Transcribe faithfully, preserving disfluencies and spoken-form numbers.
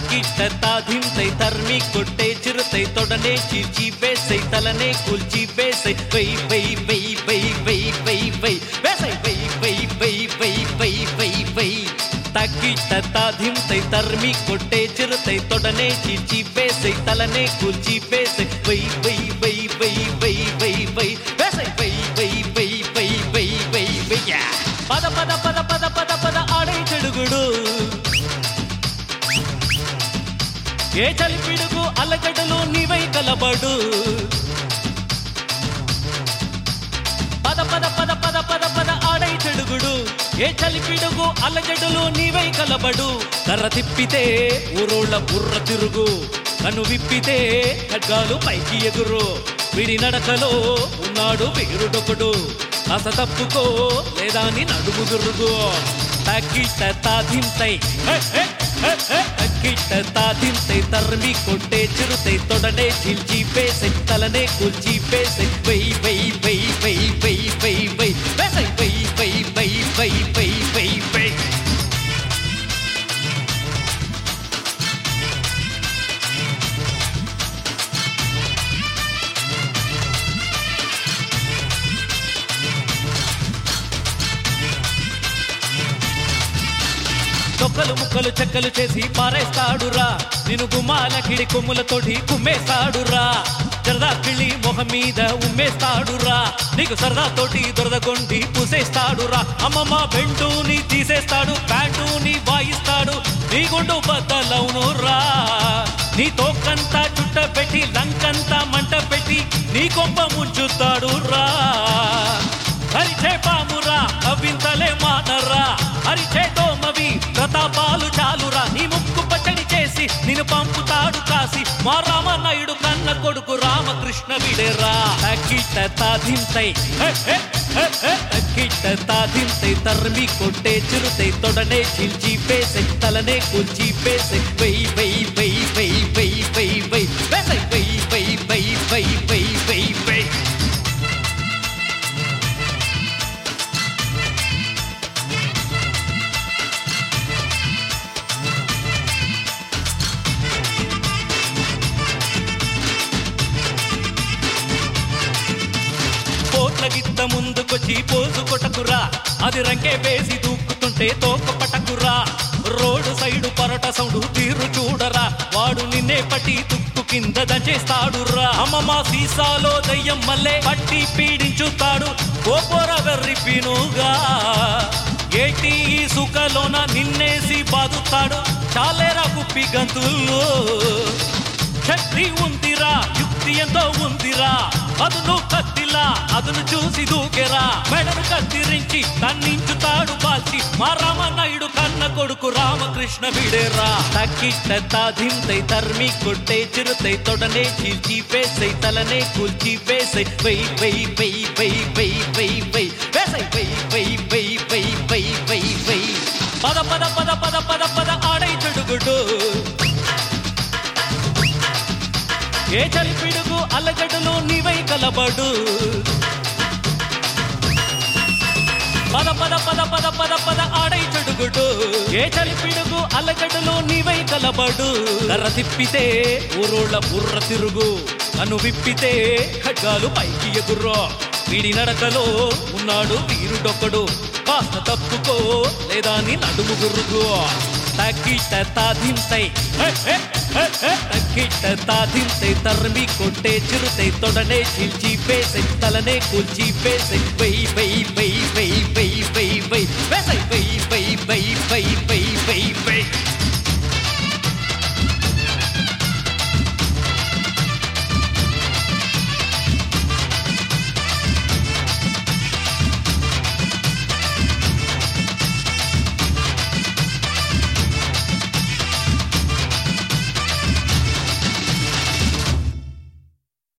తాకిట తాధింతై తర్మి కొట్టే చిరుతై తొడనే చీల్చి వేసై తలనే కూల్చి వేసై వై వై వై వై వై వై వై వేసై వై వై వై వై వై వై వై తాకిట తాధింతై తర్మి కొట్టే చిరుతై తొడనే చీల్చి వేసై తలనే కూల్చి వేసై వై వై వై వై వై వై వై వేసై వై వై వై వై వై వై వై పద పద పద పద పద పద ఆడే చెడుగుడు ఏ చలిపిడుగు అలగడలు నీవై కలబడు పద పద పద పద పద పద ఆడై చెడుగుడు ఏ చలిపిడుగు అలగడలు నీవై కలబడు కర్ర తిప్పితే ఊరోళ్ళ బుర్ర తిరుగు కను విప్పితే ఖడ్గాలు పైకి ఎగురు విడి నడకలో ఉన్నాడు వీరుడొకడు అస తప్పుకో లేదా నీ నడుము దుర్గు తాకిట తాధింతై తాకిట తాధింతై తర్మి కొట్టే చిరుతై తొడనే చీల్చి వేసై తలనే కూల్చి వేసై వై వై వై వై వై వై వై వేసై వై వై వై వై వై వై వై చొక్కలు ముక్కలు చెక్కలు చేసి పారేస్తాడురా నిన్ను గుమ్మాల కిడి కొమ్ములతోటి కుమ్మేస్తాడురా సరదా కిళి మొహం మీద ఉమ్మేస్తాడురా నీకు సరదాతోటి దొరదగొండి పూసేస్తాడురా అమ్మమ్మ బెంటూని తీసేస్తాడు ప్యాంటూని వాయిస్తాడు నీ గుండు బద్దలవునురా నీ తోకంతా చుట్ట పెట్టి లంకంతా మంట పెట్టి నీ కొంప ముంచుతాడురా హరిచే పామురా అవింతలే మానరా హరిచే దోమవి ప్రతాపాలు చాలురా నీ ముక్కు పచ్చడి చేసి నిన్ను పంపుతాడు కాసి మా రామనాయుడు కన్న కొడుకు రామకృష్ణ విడేరా తాకిట తాధింతై తాకిట తాధింతై తర్మి కొట్టే చిరుతై తొడనే చీల్చి వేసై తలనే కూల్చి వేసై వై వై వై వై వై వై వై వేసై వై వై వై వై వై వై వై గిత్త ముందుకొచ్చి పోసు కొట్టకురా అది రంకే వేసి దూకుతుంటే తోక పటకురా రోడ్డు సైడు పరట సౌండు తీరు చూడరా వాడు నిన్నే పట్టి తుక్కు కింద దంచేస్తాడురా అమ్మమ్మ సీసాలో దయ్యం మల్లే పట్టి పీడించుతాడు కోపోర వెర్రి పినుగా ఏటి సుఖలోన నిన్నేసి బాదుతాడు చాలేరా కుప్పి గంతుల్లో శక్తి ఉందిరా యుక్తి ఎంతో ఉందిరా అదును కత్తిలా అదును చూసి దూకెరా మెడను కత్తిరించి తన్నించుతాడు బాల్చి మా రామనాయుడు కన్న కొడుకు రామకృష్ణ విడేరా తాకిట తాధింతై తర్మి కొట్టే చిరుతై తొడనే చీల్చి వేసై తలనే కూల్చి వేసై వై వై వై వై వై వై వై వేసై వై వై వై వై వై వై వై పద పద పద పద పద పద ఆడై చెడుగుడు ఏ చలిపిడుగు అలగడలు నీవై కలబడు పద పద పద పద పద పద ఆడై చెడుగుడు ఏ చలిపిడుగు అలగడలు నీవై కలబడు కర్ర తిప్పితే ఊరోళ్ళ బుర్ర తిరుగు కను విప్పితే ఖడ్గాలు పైకి ఎగుర్రో వీడి నడకలో ఉన్నాడు వీరుడొకడు కాస్త తప్పుకో లేదా నీ నడుము గుర్రుగు తాకిట తాధింతై తాకిట తాధింతై తర్మి కొట్టే చిరుతై తొడనే చీల్చి వేసై తలనే కూల్చి వేసై వై వై వై వై వై వై వై వేసై వై వై వై వై వై వై వై